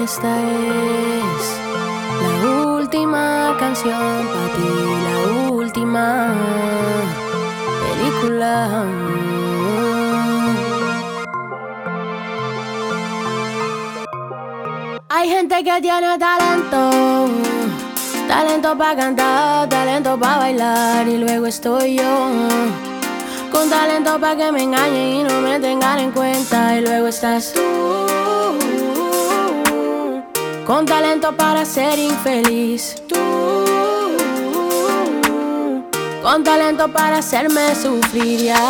esta es la última canción para ti, la última película. Hay gente que tiene talento, talento para cantar, talento para bailar, y luego estoy yo, con talento para que me engañen y no me tengan en cuenta, y luego estás tú, con talento para ser infeliz, tú, con talento para hacerme sufrir, y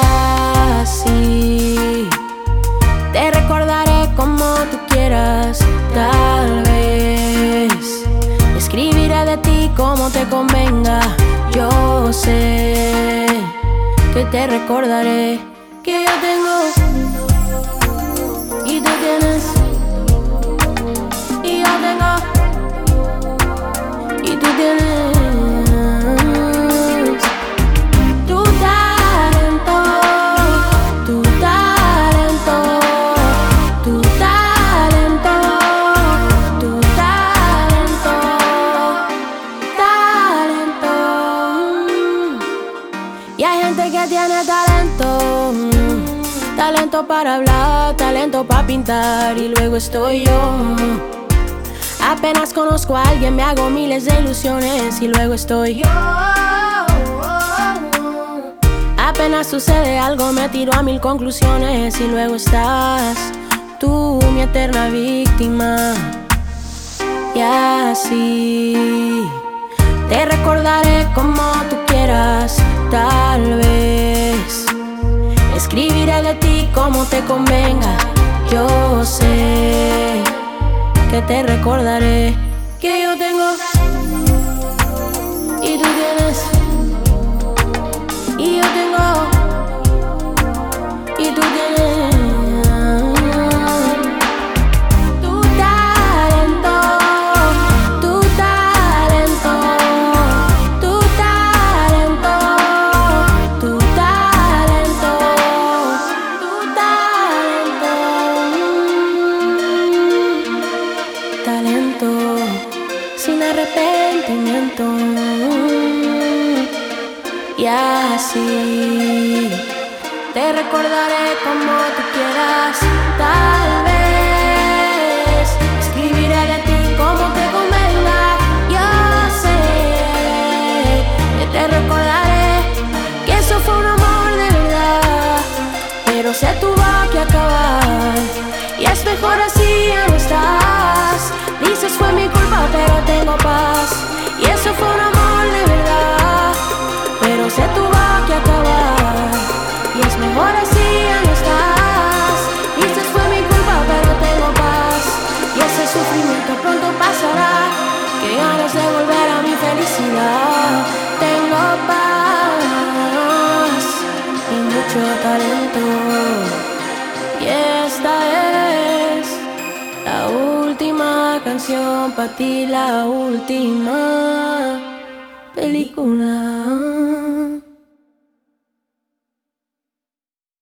así te recordaré como tú quieras. Tal vez escribiré de ti como te convenga. Yo sé que te recordaré, que yo tengo y tú tienes, y yo tengo y tú tienes. Tu talento, tu talento, tu talento, tu talento, talento. Y hay gente que tiene talento, talento para hablar, talento para pintar, y luego estoy yo. Apenas conozco a alguien, me hago miles de ilusiones, y luego estoy yo. Apenas sucede algo, me tiro a 1000 conclusiones, y luego estás tú, mi eterna víctima. Y así te recordaré como tú quieras. Tal vez escribiré de ti como te convenga. Yo sé que te recordaré, que yo tengo y tú tienes, y yo tengo y tú tienes. Tu talento, tu talento, tu talento, tu talento, tu talento, talento sin arrepentimiento. Y así te recordaré como tú quieras. Tal vez escribiré de ti como te convenga. Yo sé que te recordaré, que eso fue un amor de verdad, pero se tuvo que acabar, y es mejor así, ya no estás. Dices fue mi culpa, pero tengo paz, y eso fue un amor de verdad, pero se tuvo que acabar, y es mejor así, ya no estás. Dices fue mi culpa, pero tengo paz, y ese sufrimiento pronto pasará, que ganas de volver a mi felicidad. Tengo paz y mucho talento, y esta es la última canción para ti, la última película.